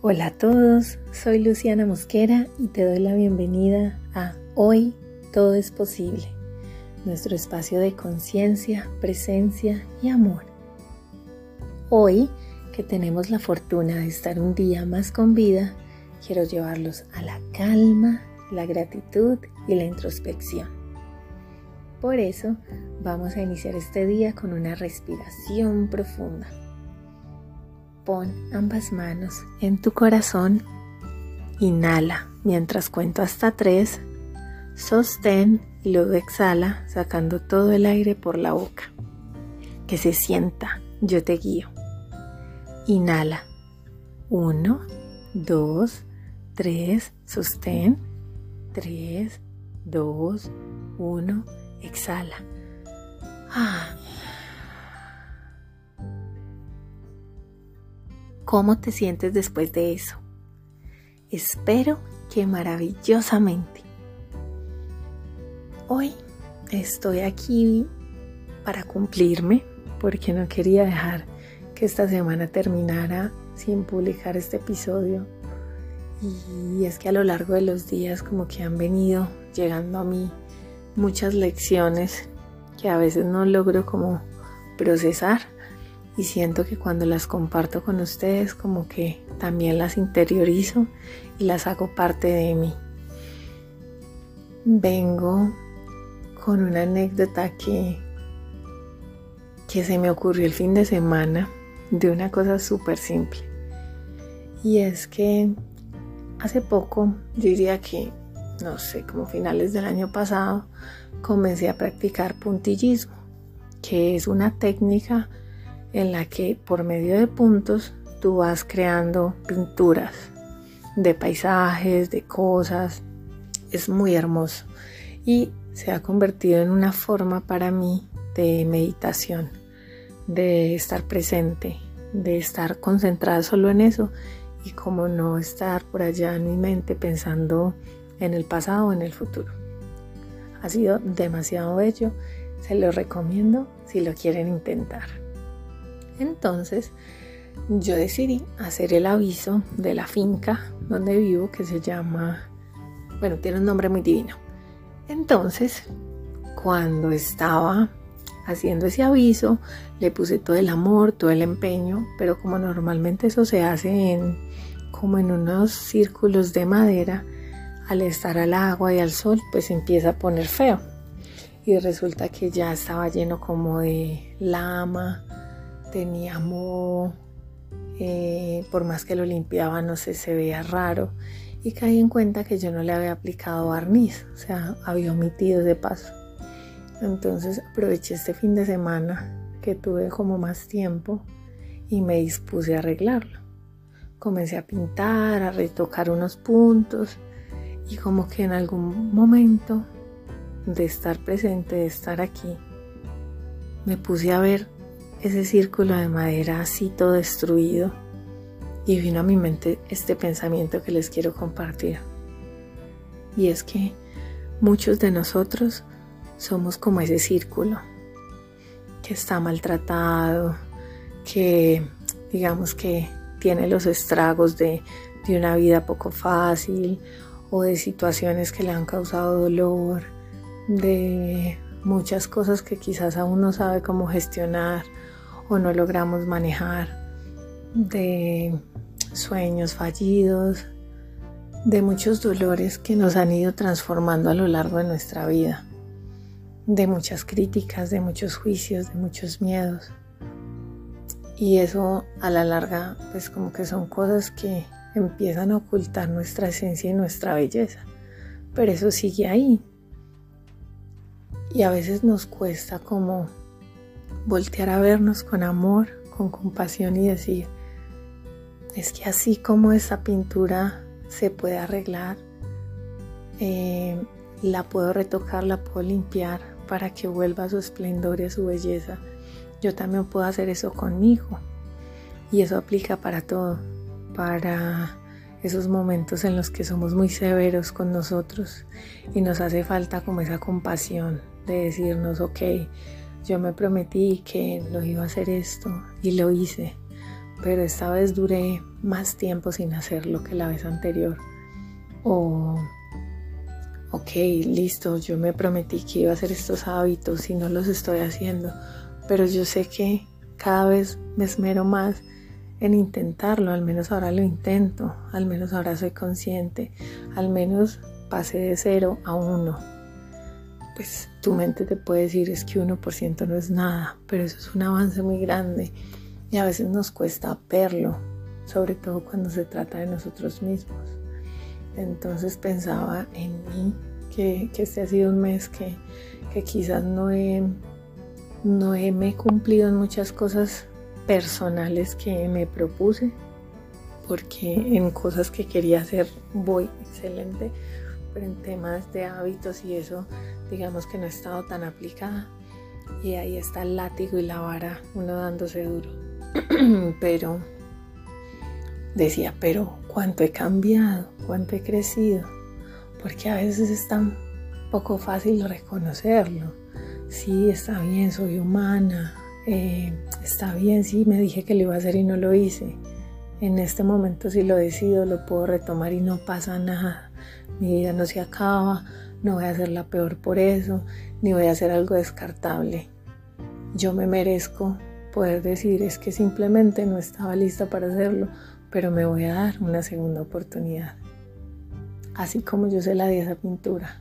Hola a todos, soy Luciana Mosquera y te doy la bienvenida a Hoy Todo es Posible, nuestro espacio de conciencia, presencia y amor. Hoy, que tenemos la fortuna de estar un día más con vida, quiero llevarlos a la calma, la gratitud y la introspección. Por eso, vamos a iniciar este día con una respiración profunda. Pon ambas manos en tu corazón, inhala mientras cuento hasta 3, sostén y luego exhala sacando todo el aire por la boca. Que se sienta, yo te guío. Inhala, 1, 2, 3, sostén, 3, 2, 1, exhala. ¿Cómo te sientes después de eso? Espero que maravillosamente. Hoy estoy aquí para cumplirme porque no quería dejar que esta semana terminara sin publicar este episodio. Y es que a lo largo de los días como que han venido llegando a mí muchas lecciones que a veces no logro como procesar. Y siento que cuando las comparto con ustedes como que también las interiorizo y las hago parte de mí. Vengo con una anécdota que se me ocurrió el fin de semana de una cosa súper simple. Y es que hace poco, yo diría que, no sé, como finales del año pasado, comencé a practicar puntillismo, que es una técnica en la que por medio de puntos tú vas creando pinturas de paisajes, de cosas. Es muy hermoso y se ha convertido en una forma para mí de meditación, de estar presente, de estar concentrada solo en eso y como no estar por allá en mi mente pensando en el pasado o en el futuro. Ha sido demasiado bello, se lo recomiendo si lo quieren intentar. Entonces yo decidí hacer el aviso de la finca donde vivo, que se llama, tiene un nombre muy divino. Entonces, cuando estaba haciendo ese aviso, le puse todo el amor, todo el empeño, pero como normalmente eso se hace como en unos círculos de madera, al estar al agua y al sol, pues empieza a poner feo. Y resulta que ya estaba lleno como de lama, tenía moho, por más que lo limpiaba, no sé, se veía raro. Y caí en cuenta que yo no le había aplicado barniz, o sea, había omitido de paso. Entonces aproveché este fin de semana que tuve como más tiempo y me dispuse a arreglarlo. Comencé a pintar, a retocar unos puntos y como que en algún momento de estar presente, de estar aquí, me puse a ver ese círculo de madera así todo destruido y vino a mi mente este pensamiento que les quiero compartir. Y es que muchos de nosotros somos como ese círculo que está maltratado, que digamos que tiene los estragos de una vida poco fácil o de situaciones que le han causado dolor, de muchas cosas que quizás aún no sabe cómo gestionar o no logramos manejar, de sueños fallidos, de muchos dolores que nos han ido transformando a lo largo de nuestra vida, de muchas críticas, de muchos juicios, de muchos miedos. Y eso a la larga pues como que son cosas que empiezan a ocultar nuestra esencia y nuestra belleza, pero eso sigue ahí. Y a veces nos cuesta como voltear a vernos con amor, con compasión y decir, es que así como esta pintura se puede arreglar, la puedo retocar, la puedo limpiar para que vuelva a su esplendor y a su belleza, yo también puedo hacer eso conmigo. Y eso aplica para todo, para esos momentos en los que somos muy severos con nosotros y nos hace falta como esa compasión de decirnos, ok, yo me prometí que lo iba a hacer esto y lo hice, pero esta vez duré más tiempo sin hacerlo que la vez anterior. O, ok, listo, yo me prometí que iba a hacer estos hábitos y no los estoy haciendo, pero yo sé que cada vez me esmero más en intentarlo, al menos ahora lo intento, al menos ahora soy consciente, al menos pasé de 0 a 1. Pues tu mente te puede decir es que 1% no es nada, pero eso es un avance muy grande y a veces nos cuesta verlo, sobre todo cuando se trata de nosotros mismos. Entonces pensaba en mí, que este ha sido un mes que quizás no me he cumplido en muchas cosas personales que me propuse, porque en cosas que quería hacer voy excelente, pero en temas de hábitos y eso, digamos que no he estado tan aplicada, y ahí está el látigo y la vara, uno dándose duro. Pero decía, pero cuánto he cambiado, cuánto he crecido, porque a veces es tan poco fácil reconocerlo. Sí, está bien, soy humana, está bien, sí, me dije que lo iba a hacer y no lo hice. En este momento si lo decido, lo puedo retomar y no pasa nada. Mi vida no se acaba, no voy a ser la peor por eso, ni voy a hacer algo descartable. Yo me merezco poder decir, es que simplemente no estaba lista para hacerlo, pero me voy a dar una segunda oportunidad. Así como yo se la di a esa pintura.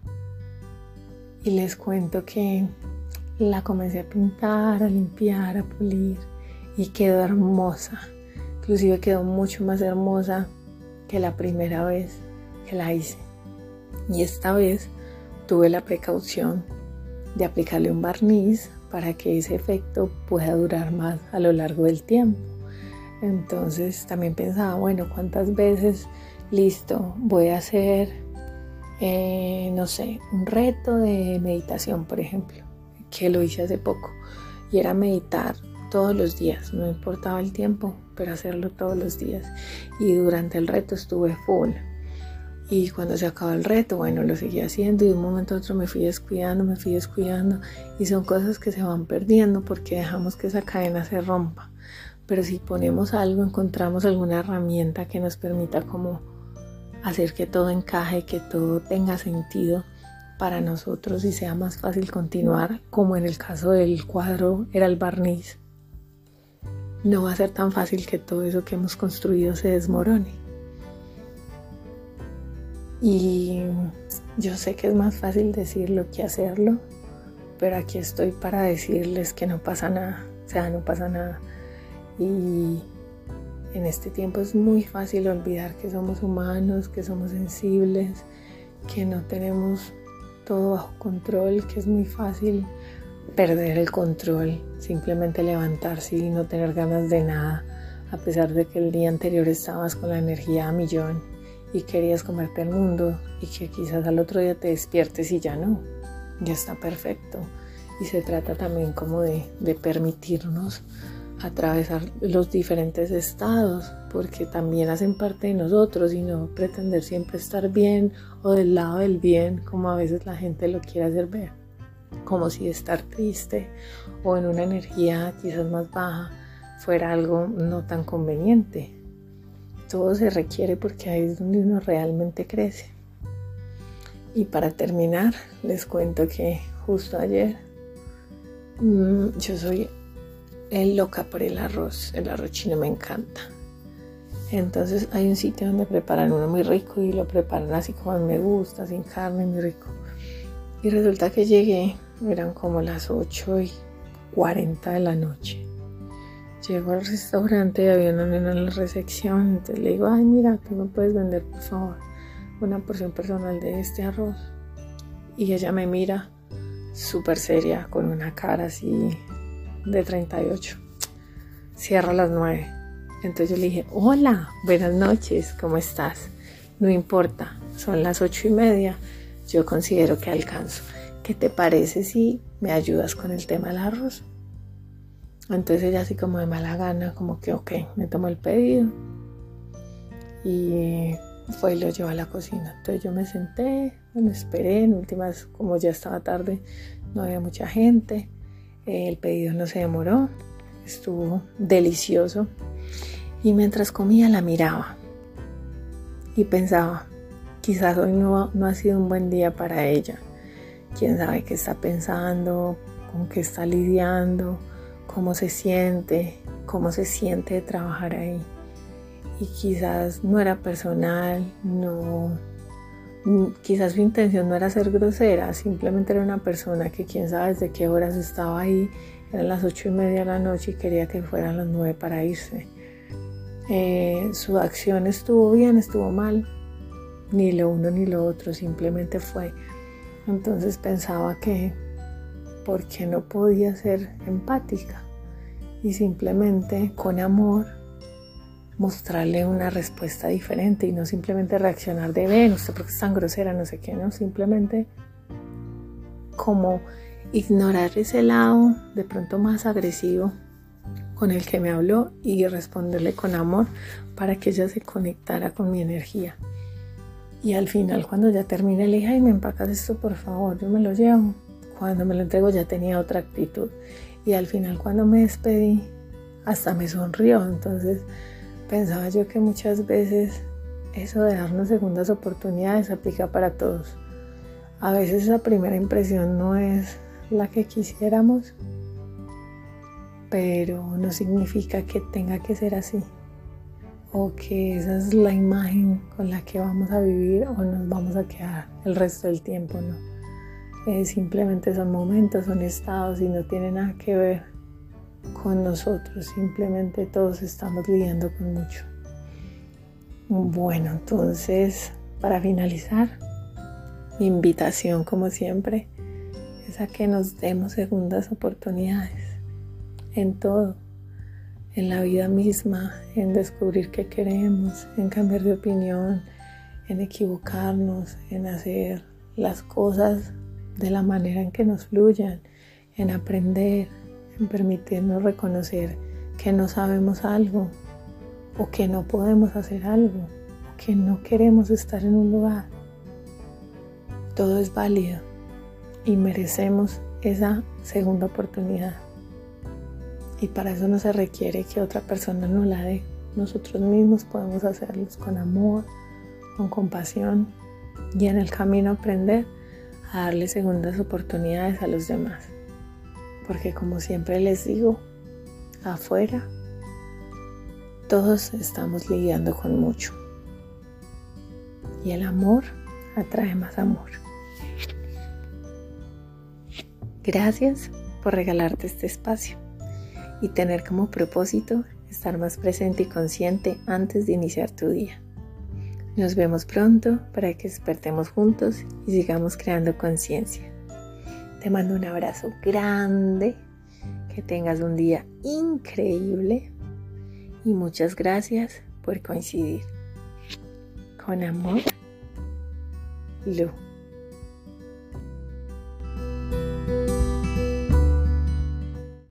Y les cuento que la comencé a pintar, a limpiar, a pulir y quedó hermosa. Inclusive quedó mucho más hermosa que la primera vez que la hice. Y esta vez tuve la precaución de aplicarle un barniz para que ese efecto pueda durar más a lo largo del tiempo. Entonces también pensaba, bueno, ¿cuántas veces? Listo, voy a hacer, no sé, un reto de meditación, por ejemplo, que lo hice hace poco. Y era meditar todos los días, no importaba el tiempo, pero hacerlo todos los días. Y durante el reto estuve full. Y cuando se acabó el reto, bueno, lo seguí haciendo y de un momento a otro me fui descuidando. Y son cosas que se van perdiendo porque dejamos que esa cadena se rompa. Pero si ponemos algo, encontramos alguna herramienta que nos permita como hacer que todo encaje, que todo tenga sentido para nosotros y sea más fácil continuar, como en el caso del cuadro era el barniz. No va a ser tan fácil que todo eso que hemos construido se desmorone. Y yo sé que es más fácil decirlo que hacerlo, pero aquí estoy para decirles que no pasa nada, no pasa nada. Y en este tiempo es muy fácil olvidar que somos humanos, que somos sensibles, que no tenemos todo bajo control, que es muy fácil perder el control, simplemente levantarse y no tener ganas de nada, a pesar de que el día anterior estabas con la energía a millón y querías comerte el mundo y que quizás al otro día te despiertes y ya no, ya está perfecto. Y se trata también como de permitirnos atravesar los diferentes estados, porque también hacen parte de nosotros y no pretender siempre estar bien o del lado del bien, como a veces la gente lo quiere hacer ver, como si estar triste o en una energía quizás más baja fuera algo no tan conveniente. Todo se requiere porque ahí es donde uno realmente crece. Y para terminar, les cuento que justo ayer yo soy loca por el arroz chino me encanta. Entonces hay un sitio donde preparan uno muy rico y lo preparan así como me gusta, sin carne, muy rico. Y resulta que llegué, eran como las 8:40 de la noche. Llego al restaurante y había una nena en la recepción, entonces le digo, ay mira, ¿tú me puedes vender por favor una porción personal de este arroz? Y ella me mira súper seria, con una cara así de 38. Cierro a las 9. Entonces yo le dije, hola, buenas noches, ¿cómo estás? No importa, son las 8:30, yo considero que alcanzo. ¿Qué te parece si me ayudas con el tema del arroz? Entonces ella así como de mala gana, como que ok, me tomó el pedido y fue y lo llevó a la cocina. Entonces yo me senté, me esperé, en últimas como ya estaba tarde, no había mucha gente, el pedido no se demoró, estuvo delicioso. Y mientras comía la miraba y pensaba, quizás hoy no ha sido un buen día para ella. Quién sabe qué está pensando, con qué está lidiando, cómo se siente de trabajar ahí. Y quizás no era personal, quizás su intención no era ser grosera, simplemente era una persona que quién sabe desde qué horas estaba ahí, eran las 8:30 de la noche y quería que fueran las 9 para irse. Su acción estuvo bien, estuvo mal, ni lo uno ni lo otro, simplemente fue. Entonces pensaba que, ¿por qué no podía ser empática? Y simplemente con amor mostrarle una respuesta diferente y no simplemente reaccionar de ven, usted porque es tan grosera, no sé qué, no, simplemente como ignorar ese lado de pronto más agresivo con el que me habló y responderle con amor para que ella se conectara con mi energía. Y al final cuando ya terminé le dije, ay, me empacas esto por favor, yo me lo llevo. Cuando me lo entrego ya tenía otra actitud y al final cuando me despedí hasta me sonrió. Entonces pensaba yo que muchas veces eso de darnos segundas oportunidades aplica para todos. A veces la primera impresión no es la que quisiéramos, pero no significa que tenga que ser así o que esa es la imagen con la que vamos a vivir o nos vamos a quedar el resto del tiempo, ¿no? Simplemente son momentos, son estados y no tiene nada que ver con nosotros, simplemente todos estamos lidiando con mucho. Bueno, entonces para finalizar, mi invitación como siempre es a que nos demos segundas oportunidades en todo, en la vida misma, en descubrir qué queremos, en cambiar de opinión, en equivocarnos, en hacer las cosas de la manera en que nos fluyan, en aprender, en permitirnos reconocer que no sabemos algo o que no podemos hacer algo o que no queremos estar en un lugar. Todo es válido y merecemos esa segunda oportunidad. Y para eso no se requiere que otra persona nos la dé. Nosotros mismos podemos hacerlos con amor, con compasión y en el camino aprender a darle segundas oportunidades a los demás. Porque como siempre les digo, afuera todos estamos lidiando con mucho. Y el amor atrae más amor. Gracias por regalarte este espacio y tener como propósito estar más presente y consciente antes de iniciar tu día. Nos vemos pronto para que despertemos juntos y sigamos creando conciencia. Te mando un abrazo grande, que tengas un día increíble y muchas gracias por coincidir. Con amor, Lu.